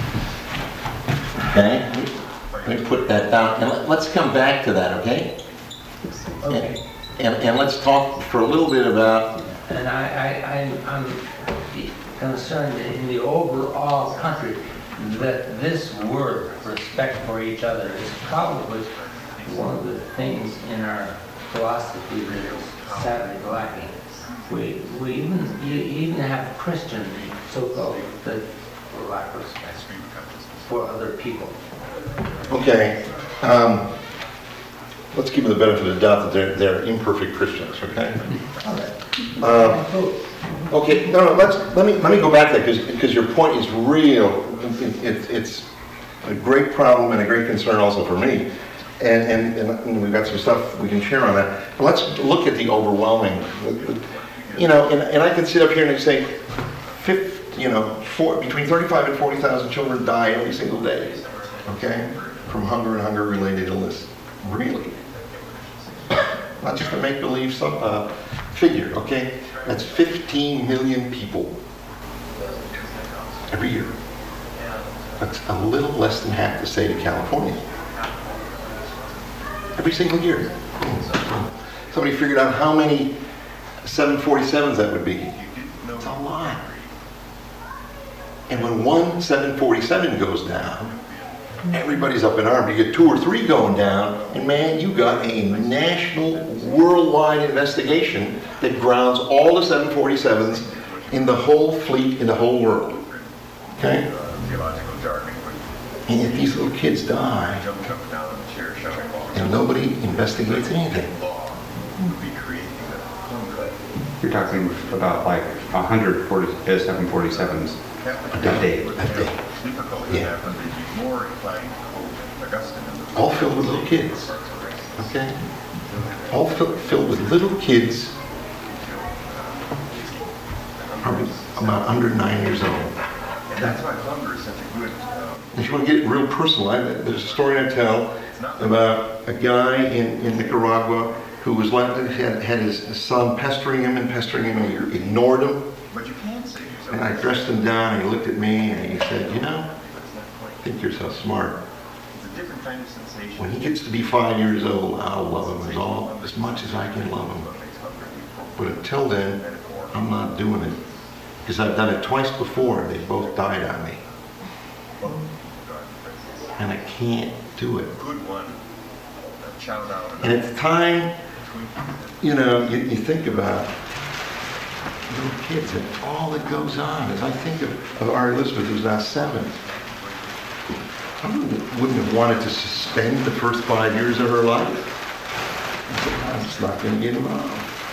Okay? Let me put that down, and let- let's come back to that, okay? okay. And, and let's talk for a little bit about, And I, I, I'm, I'm concerned in the overall country that this word, respect for each other, is probably one of the things in our philosophy that is sadly lacking. We, we even, you even have Christians, so-called, that lack respect for other people. okay, um, let's give them the benefit of the doubt that they're, they're imperfect Christians, okay? Um, Okay, no, no, let's, let me, let me go back there, because, because your point is real. It, it, it's a great problem and a great concern also for me. And, and, and we've got some stuff we can share on that. But let's look at the overwhelming, you know, and, and I can sit up here and say, fifty, you know, four, between thirty-five and forty thousand children die every single day, okay, from hunger and hunger-related illness. Really? Not just a make-believe some, uh, figure, okay? That's fifteen million people every year. That's a little less than half the state of California. Every single year. Somebody figured out how many seven forty-sevens that would be. It's a lot. And when one seven forty-seven goes down, everybody's up in arms. You get two or three going down, and man, you got a national, worldwide investigation that grounds all the seven forty-sevens in the whole fleet in the whole world. Okay? theological jargon, but And yet these little kids die, jump up and down on the chair, shouting laws. and nobody investigates anything. Law would be creating the hunger. You're talking about like one hundred seven forty-sevens a day. A day. Difficulty Yeah. happened, they'd be more inclined to quote Augustine in the All filled with little kids. Okay? All fill, filled with little kids, probably about under nine years old. And that's why hunger is such a good, uh, If you want to get real personal, I, there's a story I tell about a guy in, in Nicaragua who was like, had, had his son pestering him and pestering him, and he ignored him. but you can say yourself. And I dressed him down, and he looked at me, and he said, you know, I think you're so smart. It's a different kind of sensation. When he gets to be five years old, I'll love him as all as much as I can love him. But until then, I'm not doing it. Because I've done it twice before, and they both died on me. And I can't do it. Good one. Uh, Shout out. And at the time, you know, you, you think about little kids and all that goes on. As I think of, of our Elizabeth, who's now seven, I wouldn't, wouldn't have wanted to suspend the first five years of her life. I said, I'm just not going to get involved.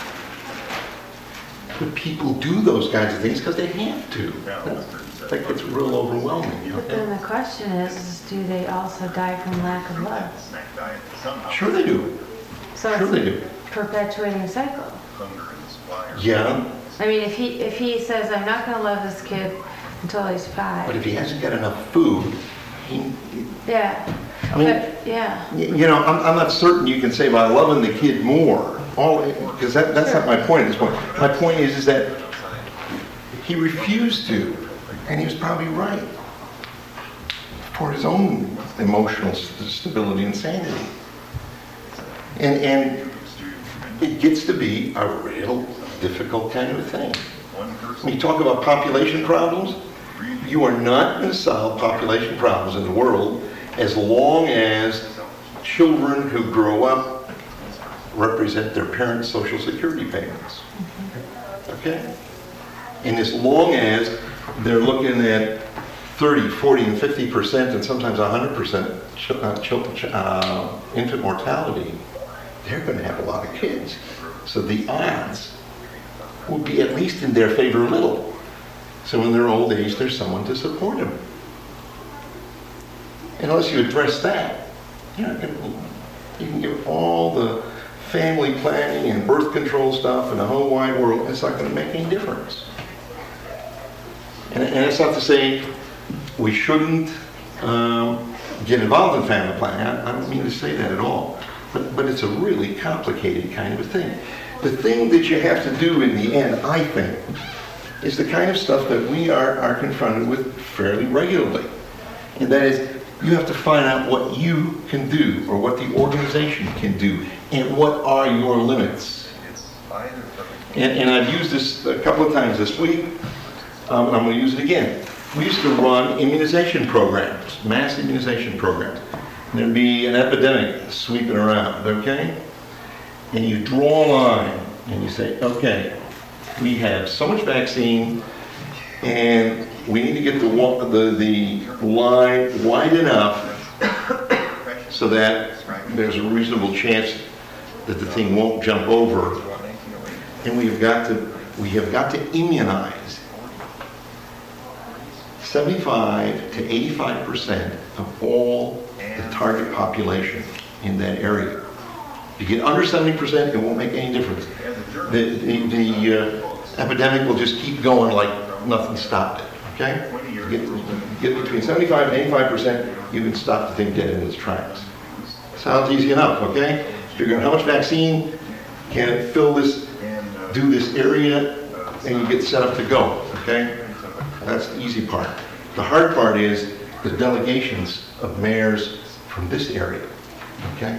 But people do those kinds of things because they have to. I think it's real overwhelming. But then the question is, is do they also die from lack of love? Snack diet somehow. Sure they do. So Sure they it's do. a perpetuating cycle. Hunger and supply. Yeah, I mean, if he if he says, I'm not going to love this kid until he's five. but if he hasn't got enough food, he, Yeah. I mean, But, yeah. Y- You know, I'm, I'm not certain you can say by loving the kid more, all, because that, that's not my point at this point. My point is, is that he refused to, and he was probably right, for his own emotional st- stability and sanity. And, and it gets to be a real difficult kind of a thing. When you talk about population problems, you are not going to solve population problems in the world as long as children who grow up represent their parents' Social Security payments. Okay? And as long as they're looking at thirty, forty, and fifty percent, and sometimes one hundred percent ch- uh, ch- uh, infant mortality, they're going to have a lot of kids. So the odds will be at least in their favor a little. So in their old age, there's someone to support them. And unless you address that, you're not gonna, you can give all the family planning and birth control stuff in the whole wide world, it's not going to make any difference. And, and it's not to say we shouldn't um, get involved in family planning. I, I don't mean to say that at all. But, but it's a really complicated kind of a thing. The thing that you have to do in the end, I think, is the kind of stuff that we are, are confronted with fairly regularly. And that is, you have to find out what you can do, or what the organization can do, and what are your limits. And, and I've used this a couple of times this week, um, and I'm going to use it again. We used to run immunization programs, mass immunization programs. And there'd be an epidemic sweeping around, okay? And you draw a line, and you say, okay, we have so much vaccine, and we need to get the, the, the line wide enough so that there's a reasonable chance that the thing won't jump over. And we've got to, we have got to immunize seventy-five to eighty-five percent of all the target population in that area. If you get under seventy percent, it won't make any difference. The, the, the uh, epidemic will just keep going like nothing stopped it. Okay? You get, get between seventy-five and eighty-five percent, you can stop the thing dead in its tracks. Sounds easy enough, okay? Figure out how much vaccine can it fill this, do this area, and you get set up to go, okay? That's the easy part. The hard part is the delegations of mayors from this area, okay?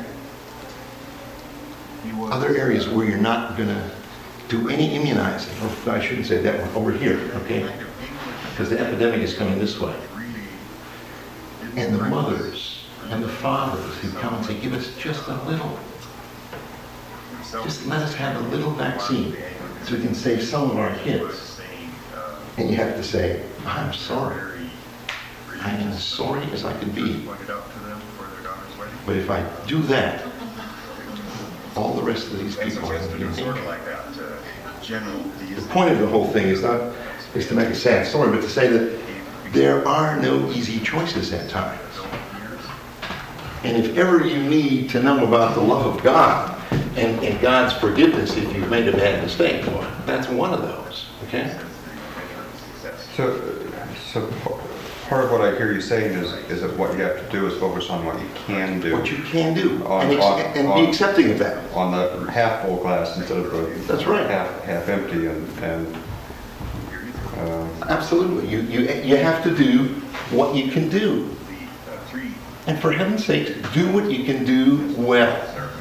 Other areas where you're not going to do any immunizing, or I shouldn't say that one, over here, okay? Because the epidemic is coming this way. And the mothers and the fathers who come and say, give us just a little. Just let us have a little vaccine so we can save some of our kids. And you have to say, I'm sorry. I am as sorry as I can be. But if I do that, all the rest of these people are going to be in danger. The point of the whole thing is not is to make a sad story, but to say that there are no easy choices at times. And if ever you need to know about the love of God and, and God's forgiveness if you've made a bad mistake, well, that's one of those, okay? So, so part of what I hear you saying is, is that what you have to do is focus on what you can do. What you can do, on, and, ex- on, and on, be accepting of that. On the half full glass instead of the That's right. half, half empty. And, and uh, Absolutely. You, you, you have to do what you can do. And for heaven's sake, do what you can do well.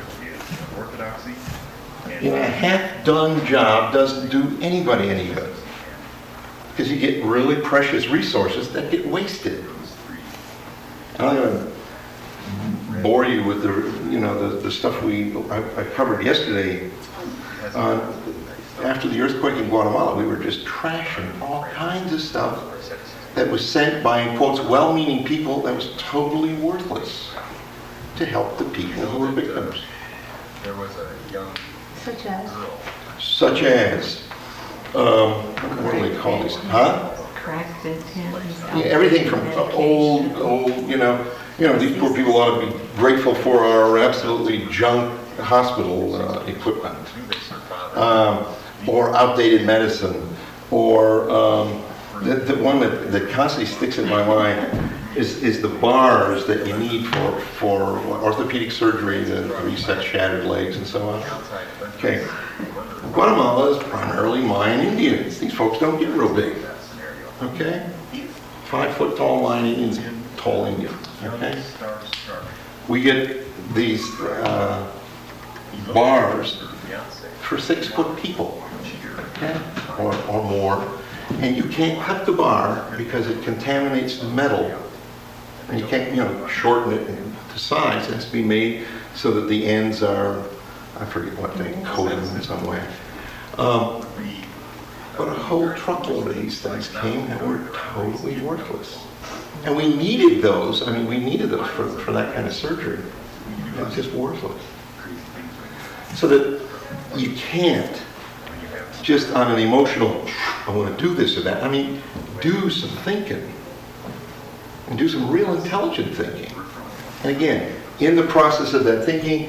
You know, a half-done job doesn't do anybody any good. Because you get really precious resources that get wasted. I'm not going to bore you with the, you know, the, the stuff we I, I covered yesterday. Uh, after the earthquake in Guatemala, we were just trashing all kinds of stuff that was sent by, in quotes, well-meaning people that was totally worthless to help the people who were victims. There was a young Such as? Such as, um, what do they call these? Huh? Crack victims. Yeah, everything from old, old, you know, you know, these poor people ought to be grateful for our absolutely junk hospital uh, equipment, um, or outdated medicine, or um, the, the one that, that constantly sticks in my mind is, is the bars that you need for, for orthopedic surgery to reset shattered legs and so on. Okay. Guatemala is primarily Mayan Indians. These folks don't get real big. Okay? Five foot tall Mayan Indians, tall Indians. Okay? We get these uh, bars for six foot people. Okay? Or, or more. And you can't cut the bar because it contaminates the metal. And you can't, you know, shorten it to size. It has to be made so that the ends are, I forget what they coat them in some way. Um, but a whole truckload of these things came and were totally worthless. And we needed those. I mean, we needed those for, for that kind of surgery. It was just worthless. So that you can't just on an emotional, I want to do this or that. I mean, do some thinking. And do some real intelligent thinking. And again, in the process of that thinking,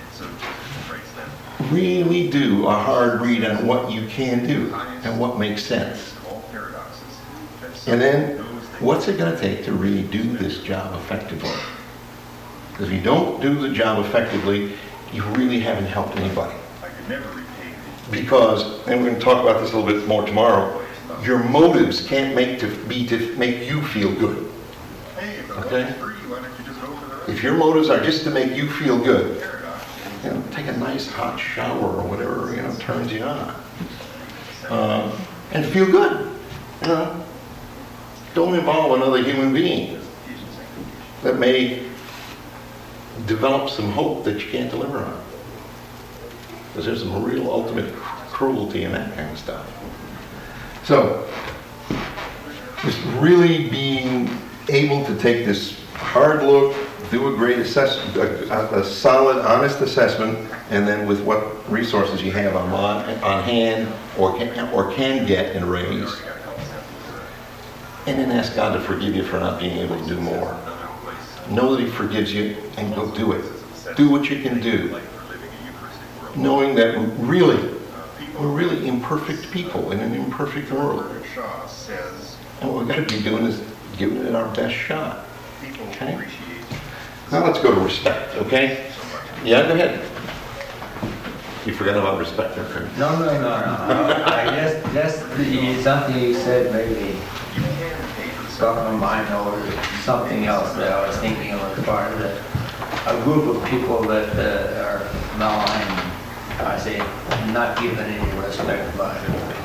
really do a hard read on what you can do and what makes sense. And then, what's it going to take to really do this job effectively? Because if you don't do the job effectively, you really haven't helped anybody. Because, and we're going to talk about this a little bit more tomorrow, your motives can't make to be to make you feel good. Okay? If your motives are just to make you feel good, you know, take a nice hot shower or whatever, you know, turns you on. Uh, and feel good. You know? Don't involve another human being that may develop some hope that you can't deliver on. Because there's some real ultimate cruelty in that kind of stuff. So, just really being able to take this hard look, do a great assessment, a, a solid, honest assessment, and then with what resources you have on, on hand or can, or can get and raise. And then ask God to forgive you for not being able to do more. Know that He forgives you and go do it. Do what you can do. Knowing that really, we're really imperfect people in an imperfect world. And what we've got to be doing is giving it our best shot. Okay? Now let's go to respect, okay? Yeah, go ahead. You forgot about respect, okay? No, no, no, no. I just, just the, something you said maybe struck my mind over something else that I was thinking of as part of the, a group of people that uh, are maligned. I say not given any respect by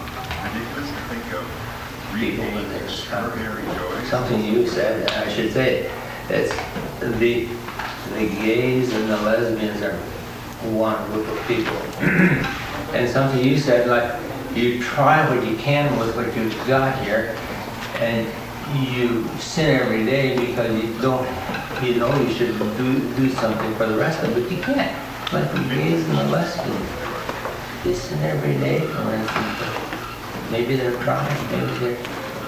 people in this country. Something you said, I should say, it's the the gays and the lesbians are one group of people. And something you said, like you try what you can with what you've got here, and you sin every day because you don't, you know, you should do do something for the rest of it, but you can't. Like the gays and the lesbians, they sin every day for instance. Maybe they're trying, maybe they're...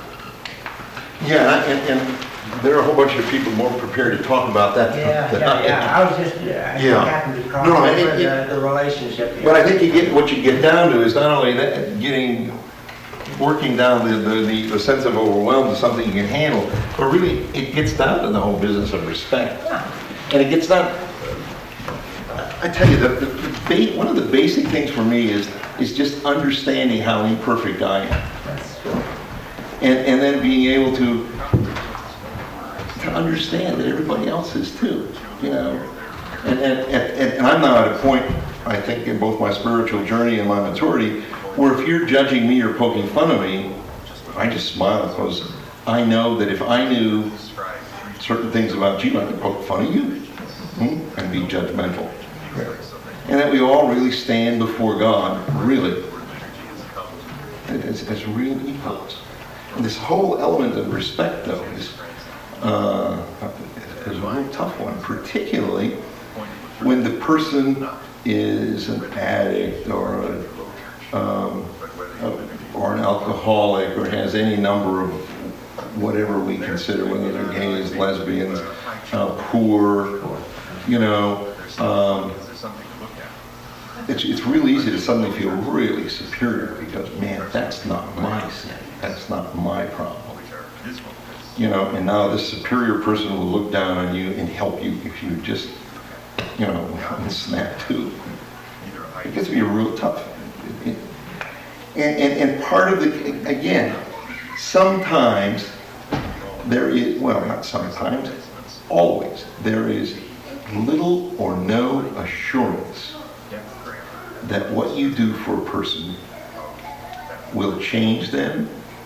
Yeah, and, and there are a whole bunch of people more prepared to talk about that. Yeah, yeah, yeah. I was just, yeah, I yeah. happened to cross no, no, over it, the, it, the relationship here. But I think you get what you get down to is not only that, getting, working down the, the, the, the sense of overwhelm to something you can handle, but really it gets down to the whole business of respect. Yeah. And it gets not, I tell you, the, the, the, one of the basic things for me is is just understanding how imperfect I am. That's true. And, and then being able to, to understand that everybody else is too, you know. And, and, and, and I'm now at a point, I think, in both my spiritual journey and my maturity, where if you're judging me or poking fun of me, I just smile because I know that if I knew certain things about you, I could poke fun of you hmm? and be judgmental. And that we all really stand before God, really, as, as real equals. And this whole element of respect, though, is, uh, is a real tough one, particularly when the person is an addict or a, um, a, or an alcoholic or has any number of whatever we consider, whether they're gays, lesbians, uh, poor, you know. Um, It's, it's really easy to suddenly feel really superior because, man, that's not my sin. That's not my problem. You know, and now this superior person will look down on you and help you if you just, you know, snap to. It gets to be real tough. And, and, and part of the, again, sometimes there is, well, not sometimes, always, there is little or no assurance that what you do for a person will change them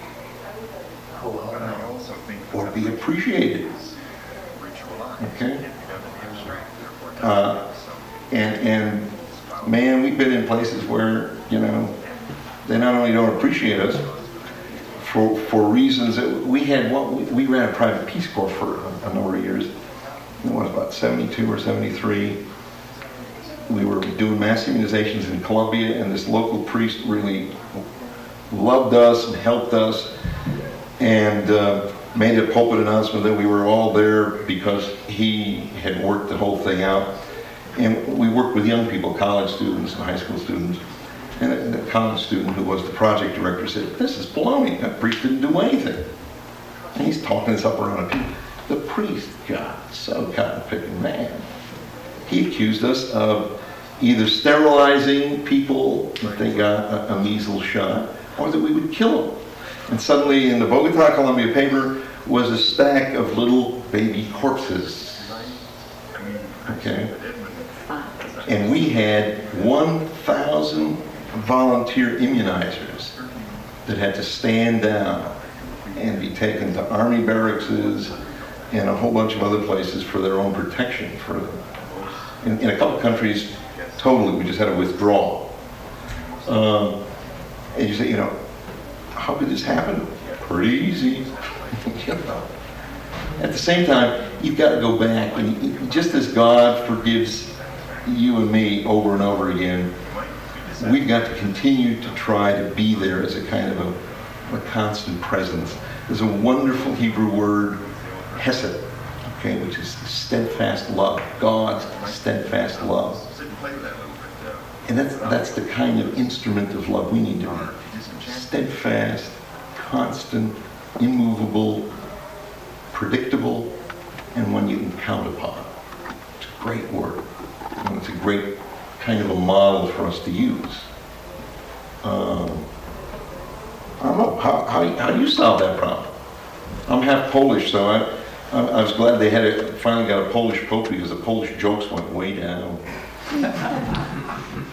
or be appreciated. Okay? Uh, and, and man, we've been in places where, you know, they not only don't appreciate us for for reasons that we had, what we, we ran a private Peace Corps for a, a number of years. It was about seventy-two or seventy-three. we were doing mass immunizations in Colombia, and this local priest really loved us and helped us, and uh, made a pulpit announcement that we were all there because he had worked the whole thing out. And we worked with young people, college students and high school students. And the college student who was the project director said, "This is baloney. That priest didn't do anything." And he's talking this up around people. The priest got so cotton-picking mad. He accused us of either sterilizing people if they got a, a measles shot, or that we would kill them. And suddenly in the Bogota, Colombia paper was a stack of little baby corpses. Okay? And we had one thousand volunteer immunizers that had to stand down and be taken to army barracks and a whole bunch of other places for their own protection. For them. In, in a couple of countries, totally, we just had to withdraw. Um, and you say, you know, how could this happen? Pretty easy. You know. At the same time, you've got to go back, and just as God forgives you and me over and over again, we've got to continue to try to be there as a kind of a, a constant presence. There's a wonderful Hebrew word, hesed, okay, which is steadfast love, God's steadfast love. And that's, that's the kind of instrument of love we need to be. Steadfast, constant, immovable, predictable, and one you can count upon. It's a great word. And it's a great kind of a model for us to use. Um, I don't know, how, how, how do you solve that problem? I'm half Polish, so I, I, I was glad they had a, finally got a Polish pope because the Polish jokes went way down.